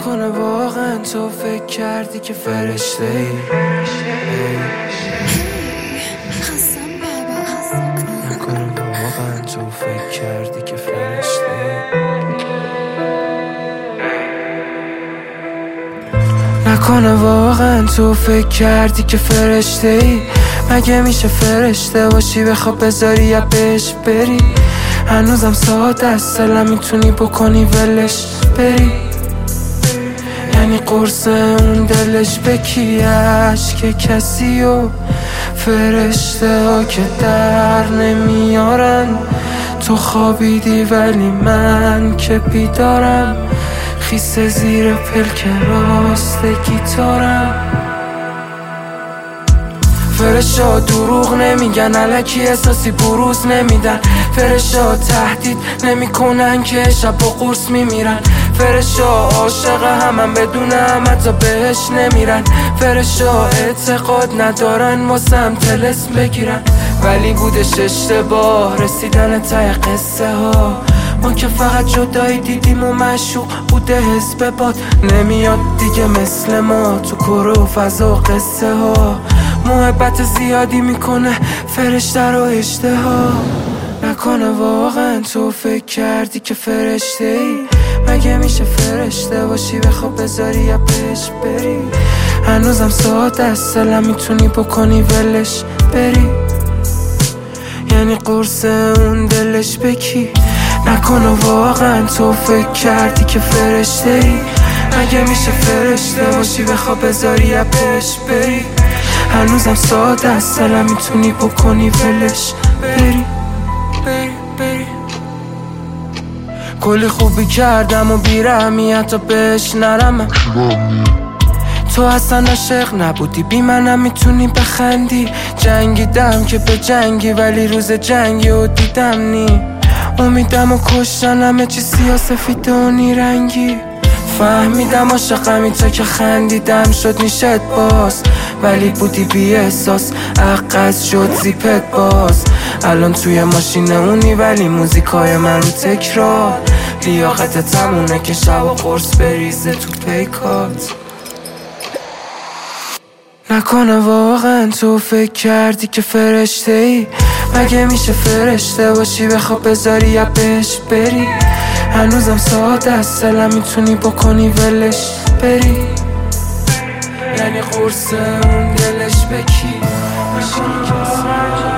نکنه واقعا تو فکر کردی که فرشته ای. نکنه واقعا تو فکر کردی که فرشته ای. نکنه واقعا تو فکر کردی که فرشته ای. مگه میشه فرشته باشی بخواب بذاری یا بهش بری؟ هنوزم ساده است دلم میتونی بکنی ولش بری. یعنی قرص اون دلش بکیش که کسی و فرشته ها که در نمیارن. تو خوابیدی ولی من که بیدارم، خیسه زیر پلک راست گیتارم. فرشا دروغ نمیگن، الکی احساسی بروز نمیدن. فرشا تهدید نمیکنن که شب با قرص میمیرن. فرشا عاشق همم بدون هم حتی بهش نمیرن. فرشا اعتقاد ندارن واسم طلسم بگیرن. ولی بودش اشتباه رسیدن ته قصه ها. ما که فقط جدایی دیدیم و مشوق بوده حزب باد. نمیاد دیگه مثل ما تو کره و فضا و قصه ها. محبت زیادی میکنه فرشته رو اشتها. نکنه واقعا تو فکر کردی که فرشته ای. مگه میشه فرشته باشی بخواب بذاری یا بهش بری؟ هنوزم ساده است دلم میتونی بکنی ولش بری. یعنی قرص اون دلش بکی. نکنه واقعا تو فکر کردی که فرشته ای. مگه میشه فرشته باشی بخواب بذاری یا بهش بری؟ هنوزم ساده است دلم میتونی بکنی ولش بری. کلی خوبی کردم و بیرحمی حتی بهش نرمم. تو اصلا عاشق نبودی بی منم میتونی بخندی. جنگیدم که به جنگی ولی روز جنگی و دیدم نی. امیدم و کشتن همه چی سیاسفیده و نیرنگی. فهمیدم عاشقمی تا که خندیدم شد نیشت باز. ولی بودی بی احساس عقد شد زیپت باز. الان توی ماشین اونی ولی موزیکای من رو تکرار. لیاقت تمونه که شب و قرص بریزه تو پیکات. نکنه واقعا تو فکر کردی که فرشته ای. مگه میشه فرشته باشی بخواب بذاری یا بهش بری؟ هنوزم ساده است دلم میتونی بکنی ولش بری. یعنی قرص اون دلش بکی.